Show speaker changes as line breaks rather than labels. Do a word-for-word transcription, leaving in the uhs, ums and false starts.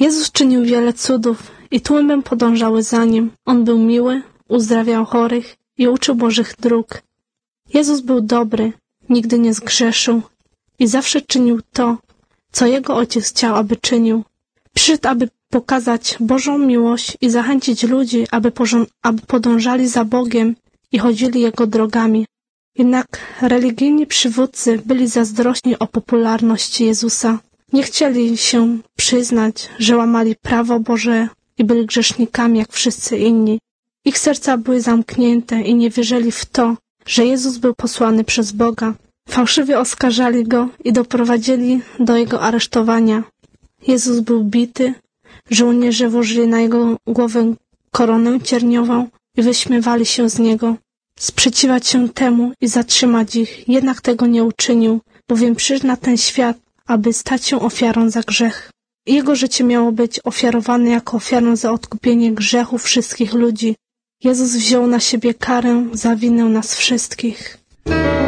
Jezus czynił wiele cudów i tłumem podążały za Nim. On był miły, uzdrawiał chorych i uczył Bożych dróg. Jezus był dobry, nigdy nie zgrzeszył i zawsze czynił to, co Jego Ojciec chciał, aby czynił. Przyszedł, aby pokazać Bożą miłość i zachęcić ludzi, aby, porząd- aby podążali za Bogiem i chodzili Jego drogami. Jednak religijni przywódcy byli zazdrośni o popularność Jezusa. Nie chcieli się przyznać, że łamali prawo Boże i byli grzesznikami jak wszyscy inni. Ich serca były zamknięte i nie wierzyli w to, że Jezus był posłany przez Boga. Fałszywie oskarżali Go i doprowadzili do Jego aresztowania. Jezus był bity, żołnierze włożyli na Jego głowę koronę cierniową i wyśmiewali się z Niego. Sprzeciwiać się temu i zatrzymać ich, jednak tego nie uczynił, bowiem przyszedł na ten świat, aby stać się ofiarą za grzech. Jego życie miało być ofiarowane jako ofiarą za odkupienie grzechów wszystkich ludzi. Jezus wziął na siebie karę za winę nas wszystkich.